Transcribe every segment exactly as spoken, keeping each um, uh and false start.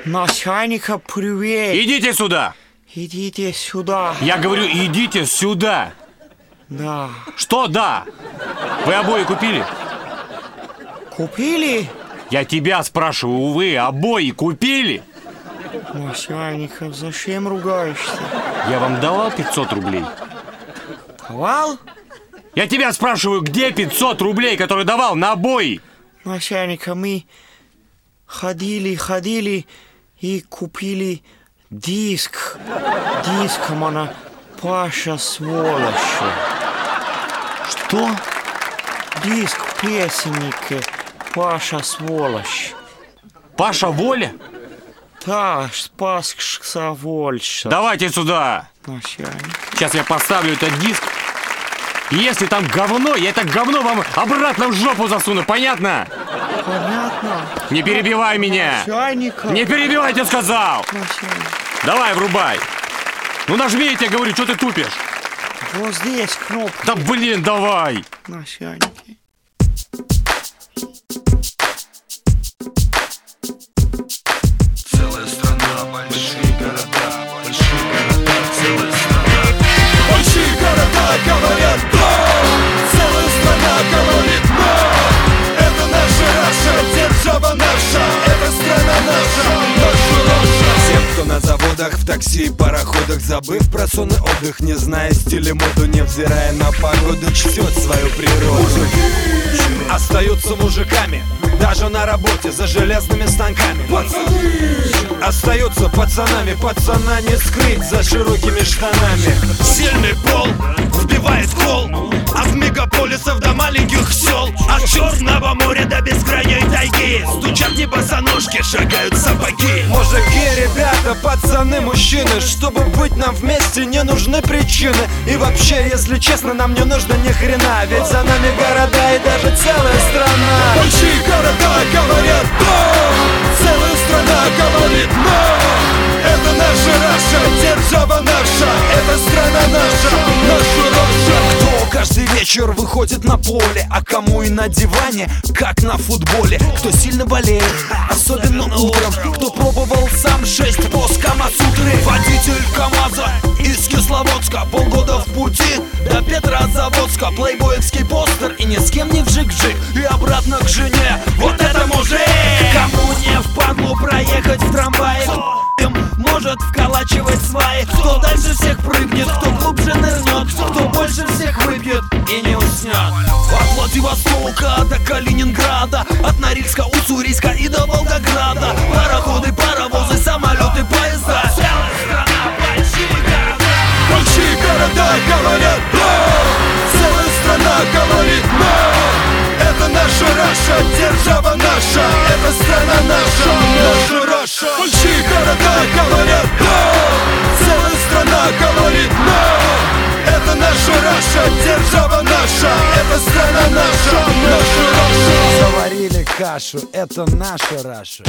Начальника, привет. Идите сюда. Идите сюда. Я говорю, идите сюда. Да. Что да? Вы обои купили? Купили? Я тебя спрашиваю, вы обои купили? Начальников, зачем ругаешься? Я вам давал пятьсот рублей? Давал? Я тебя спрашиваю, где пятьсот рублей, которые давал на обои? Начальника, мы ходили, ходили и купили диск. Диском она Паша сволочь. Что? Диск песенники Паша сволочь. Паша Воля? Да, Спасская Вольша. Давайте сюда. Начальник. Сейчас я поставлю этот диск. И если там говно, я это говно вам обратно в жопу засуну, понятно? Понятно. Не перебивай меня. Начальника. Не перебивай, я сказал. Начальник. Давай, врубай. Ну нажми, я тебе говорю, что ты тупишь? Вот здесь кнопка. Да блин, давай. Начальники. Целая страна, большие города, большие города, целая страна. Большие города говорят «да», целая страна говорит «но». Это наша Раша, держава наша, это страна наша, наша Раша. Всем, кто на заводах, в такси и пароходах, забыв про сон и отдых, не зная стиля моду, невзирая на погоду, чтет свою природу. Мужики остаются мужиками, даже на работе за железными станками. Пацаны остаются пацанами, пацана не скрыть за широкими штанами. Сильный пол вбивает кол, а в мегаполисах до маленьких сел, от Черного моря до бескрайней тайги стучат не босоножки, шагают сапоги. Мужики, ребята, пацаны, мужчины, чтобы быть нам вместе, не нужны причины. И вообще, если честно, нам не нужно ни хрена, ведь за нами города и даже целая страна. Большие города говорят «да», целая страна говорит «но». Это наша Раша, держава наша, это страна наша, наша Раша. Кто каждый вечер выходит на поле, а кому и на диване, как на футболе. Кто сильно болеет, особенно утром, кто пробовал сам шесть поз Камасутры. Водитель КамАЗа из Кисловодска, полгода в пути до Петрозаводска. Плейбоевский постер и ни с кем не вжик-вжик, и обратно к жене. Вот это мужик! Кому не впадлу проехать в трамвае, может вколачивать сваи. Кто дальше всех прыгнет, кто глубже нырнет, кто больше всех выпьет и не уснет. От Владивостока до Калининграда, от Норильска, Уссурийска и до Волгограда. Пароходы, паровозы, самолеты, поезда. Целая страна, большие города. Большие города говорят «да», целая страна говорит «но». Это наша Раша, держава наша, это страна наша, наша Раша. Большие города говорят «да», целая страна говорит «но». Это наша Раша, держава наша, это страна наша, наша Раша. Заварили кашу, это наша Раша.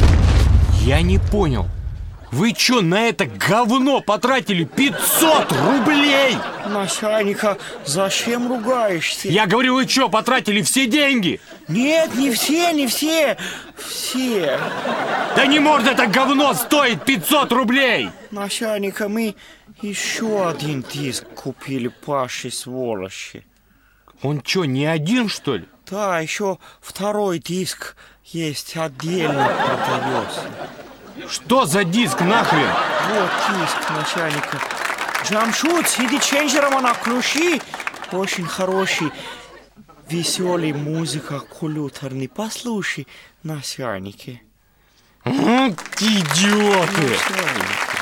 Я не понял. Вы чё, на это говно потратили пятьсот рублей? Начальника, зачем ругаешься? Я говорю, вы чё, потратили все деньги? Нет, не все, не все. Все. Да не может это говно стоить пятьсот рублей! Начальника, мы еще один диск купили Паши сволочи. Он чё, не один, что ли? Да, еще второй диск есть, отдельно продается. Что за диск нахрен? Вот диск начальника. Джамшут, сиди ченджером на ключи. Очень хороший, веселый музыка, культурный. Послушай, начальники. Идиоты! Начальники.